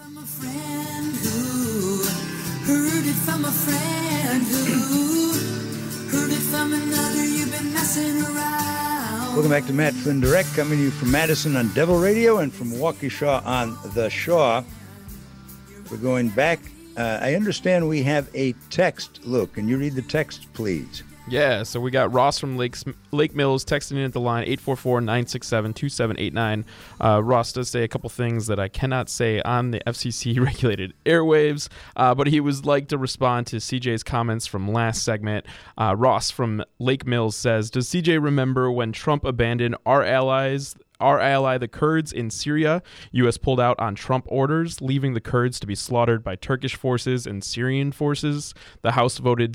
From a friend who heard it from a friend who heard it from another. You've been messing around. Welcome back to Matt Flynn Direct, coming to you from Madison on Devil Radio and from Waukesha on the Shaw. We're going back. I understand we have a text. Luke, can you read the text, please? Yeah, so we got Ross from Lake Mills texting in at the line 844-967-2789. Ross does say a couple things that I cannot say on the FCC-regulated airwaves, but he would like to respond to CJ's comments from last segment. Ross from Lake Mills says, does CJ remember when Trump abandoned our ally, the Kurds in Syria? U.S. pulled out on Trump orders, leaving the Kurds to be slaughtered by Turkish forces and Syrian forces. The House voted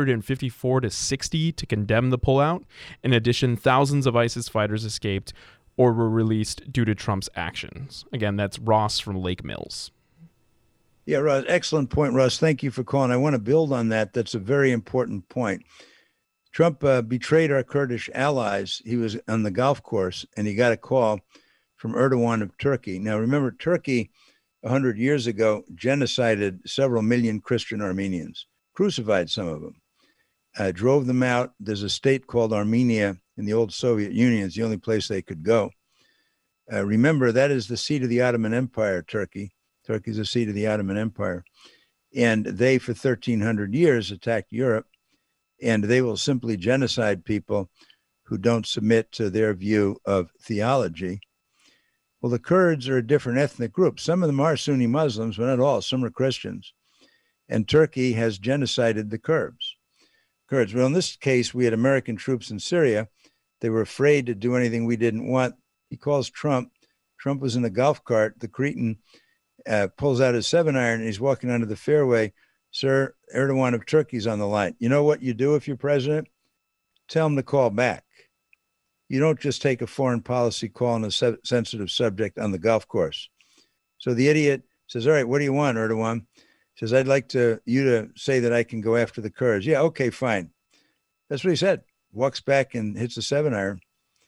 354-60 to condemn the pullout. In addition, thousands of ISIS fighters escaped or were released due to Trump's actions. Again, that's Ross from Lake Mills. Yeah, Ross, excellent point, Ross. Thank you for calling. I want to build on that. That's a very important point. Trump betrayed our Kurdish allies. He was on the golf course, and he got a call from Erdogan of Turkey. Now, remember, Turkey 100 years ago genocided several million Christian Armenians, crucified some of them, drove them out. There's a state called Armenia in the old Soviet Union. It's the only place they could go. Remember, that is the seat of the Ottoman Empire, Turkey. Turkey is the seat of the Ottoman Empire. And they, for 1,300 years, attacked Europe. And they will simply genocide people who don't submit to their view of theology. Well, the Kurds are a different ethnic group. Some of them are Sunni Muslims, but not all. Some are Christians. And Turkey has genocided the Kurds. Well, in this case, we had American troops in Syria. They were afraid to do anything we didn't want. He calls Trump. Trump was in a golf cart. The Cretan pulls out his 7-iron, and he's walking onto the fairway. Sir, Erdogan of Turkey's on the line. You know what you do if you're president? Tell him to call back. You don't just take a foreign policy call on a sensitive subject on the golf course. So the idiot says, all right, what do you want, Erdogan? Says, I'd like you to say that I can go after the Kurds. Yeah, okay, fine. That's what he said. Walks back and hits the 7-iron.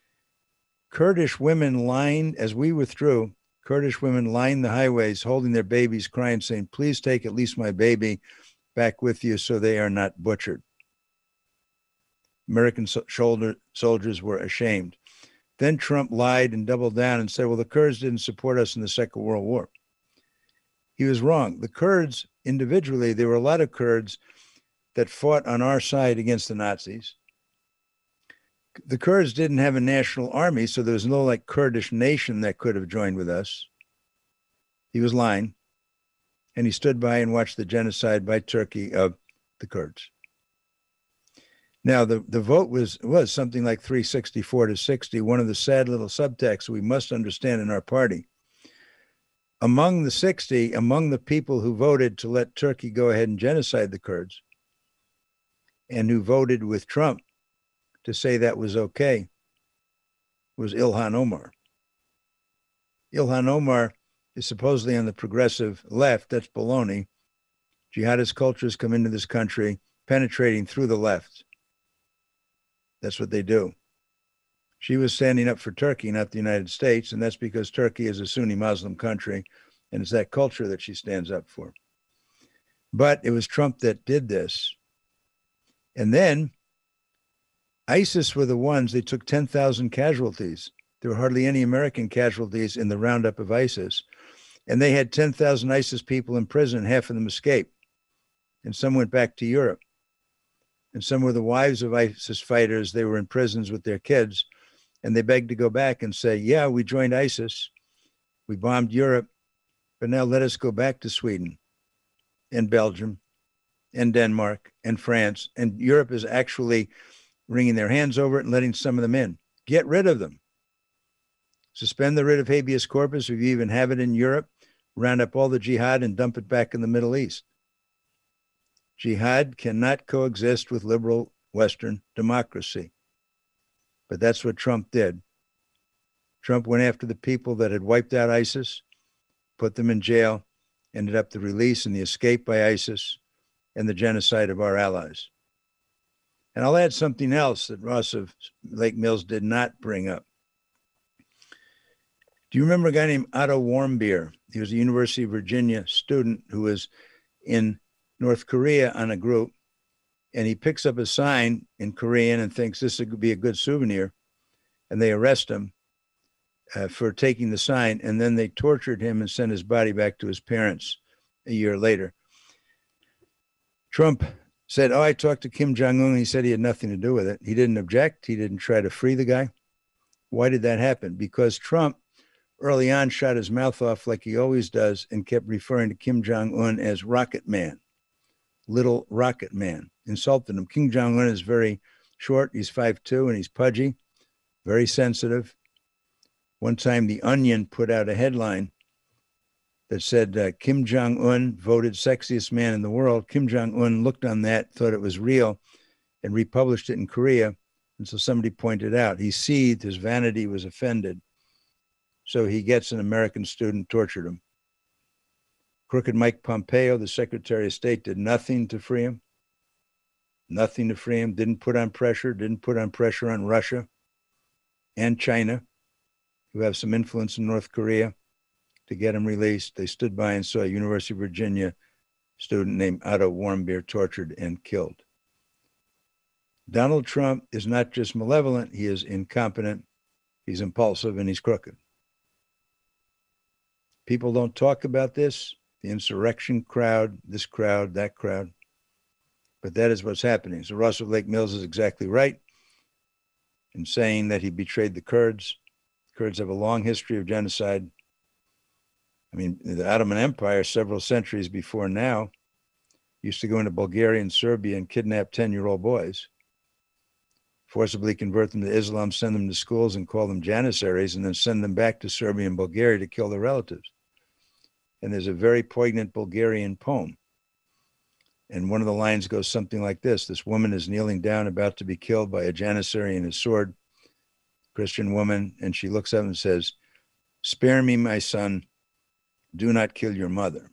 Kurdish women lined, as we withdrew, Kurdish women lined the highways, holding their babies, crying, saying, please take at least my baby back with you so they are not butchered. American soldiers were ashamed. Then Trump lied and doubled down and said, well, the Kurds didn't support us in the Second World War. He was wrong. The Kurds, individually, there were a lot of Kurds that fought on our side against the Nazis. The Kurds didn't have a national army, so there was no Kurdish nation that could have joined with us. He was lying, and he stood by and watched the genocide by Turkey of the Kurds. Now, the vote was something like 364-60, one of the sad little subtexts we must understand in our party. Among the 60, among the people who voted to let Turkey go ahead and genocide the Kurds, and who voted with Trump to say that was okay, was Ilhan Omar. Ilhan Omar is supposedly on the progressive left. That's baloney. Jihadist cultures come into this country, penetrating through the left. That's what they do. She was standing up for Turkey, not the United States, and that's because Turkey is a Sunni Muslim country, and it's that culture that she stands up for. But it was Trump that did this. And then ISIS were the ones, they took 10,000 casualties. There were hardly any American casualties in the roundup of ISIS. And they had 10,000 ISIS people in prison, half of them escaped. And some went back to Europe. And some were the wives of ISIS fighters. They were in prisons with their kids. And they begged to go back and say, yeah, we joined ISIS. We bombed Europe. But now let us go back to Sweden and Belgium and Denmark and France. And Europe is actually wringing their hands over it and letting some of them in. Get rid of them. Suspend the writ of habeas corpus if you even have it in Europe. Round up all the jihad and dump it back in the Middle East. Jihad cannot coexist with liberal Western democracy. But that's what Trump did. Trump went after the people that had wiped out ISIS, put them in jail, ended up the release and the escape by ISIS and the genocide of our allies. And I'll add something else that Ross of Lake Mills did not bring up. Do you remember a guy named Otto Warmbier? He was a University of Virginia student who was in North Korea on a group, and he picks up a sign in Korean and thinks this would be a good souvenir, and they arrest him for taking the sign, and then they tortured him and sent his body back to his parents a year later. Trump said, I talked to Kim Jong-un. He said he had nothing to do with it. He didn't object. He didn't try to free the guy. Why did that happen? Because Trump early on shot his mouth off like he always does and kept referring to Kim Jong-un as Rocket Man, little Rocket Man, insulted him. Kim Jong-un is very short. He's 5'2", and he's pudgy, very sensitive. One time, The Onion put out a headline that said, Kim Jong-un voted sexiest man in the world. Kim Jong-un looked on that, thought it was real, and republished it in Korea. And so somebody pointed out, he seethed, his vanity was offended. So he gets an American student, tortured him. Crooked Mike Pompeo, the Secretary of State, did nothing to free him. Nothing to free him, didn't put on pressure on Russia and China, who have some influence in North Korea, to get him released. They stood by and saw a University of Virginia student named Otto Warmbier tortured and killed. Donald Trump is not just malevolent, he is incompetent, he's impulsive, and he's crooked. People don't talk about this, the insurrection crowd, this crowd, that crowd, but that is what's happening. So Ross of Lake Mills is exactly right in saying that he betrayed the Kurds. The Kurds have a long history of genocide. I mean, the Ottoman Empire, several centuries before now, used to go into Bulgaria and Serbia and kidnap 10-year-old boys, forcibly convert them to Islam, send them to schools and call them janissaries, and then send them back to Serbia and Bulgaria to kill their relatives. And there's a very poignant Bulgarian poem. And one of the lines goes something like this. This woman is kneeling down, about to be killed by a janissary and his sword, Christian woman, and she looks up and says, "Spare me, my son. Do not kill your mother."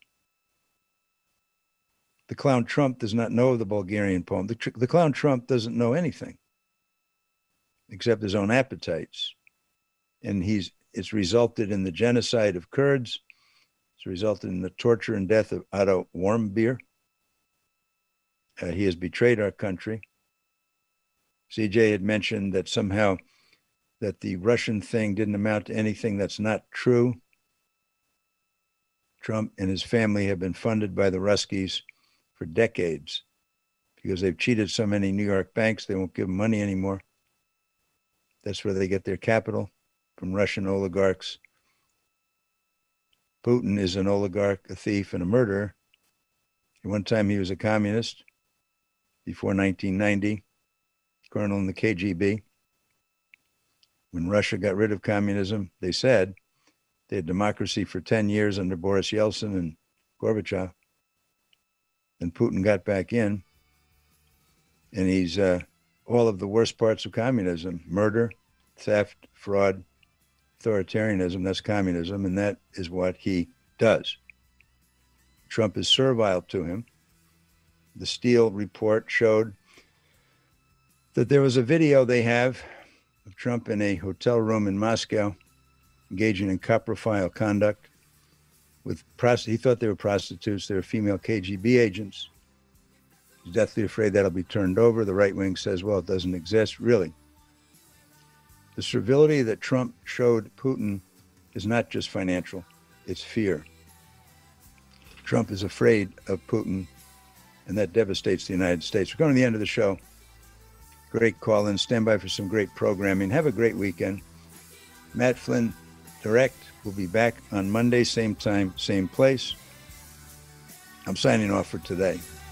The clown Trump does not know the Bulgarian poem. The clown Trump doesn't know anything except his own appetites. And it's resulted in the genocide of Kurds. It's resulted in the torture and death of Otto Warmbier. He has betrayed our country. CJ had mentioned that somehow that the Russian thing didn't amount to anything. That's not true. Trump and his family have been funded by the Ruskies for decades because they've cheated so many New York banks, they won't give them money anymore. That's where they get their capital, from Russian oligarchs. Putin is an oligarch, a thief, and a murderer. At one time he was a communist before 1990, colonel in the KGB. When Russia got rid of communism, they said they had democracy for 10 years under Boris Yeltsin and Gorbachev. And Putin got back in, and he's all of the worst parts of communism: murder, theft, fraud, authoritarianism. That's communism, and that is what he does. Trump is servile to him. The Steele report showed that there was a video they have of Trump in a hotel room in Moscow engaging in coprophile conduct with he thought they were prostitutes. They were female KGB agents. He's deathly afraid that'll be turned over. The right wing says, well, it doesn't exist. Really. The servility that Trump showed Putin is not just financial, it's fear. Trump is afraid of Putin, and that devastates the United States. We're going to the end of the show. Great call in. Stand by for some great programming. Have a great weekend. Matt Flynn Direct will be back on Monday, same time, same place. I'm signing off for today.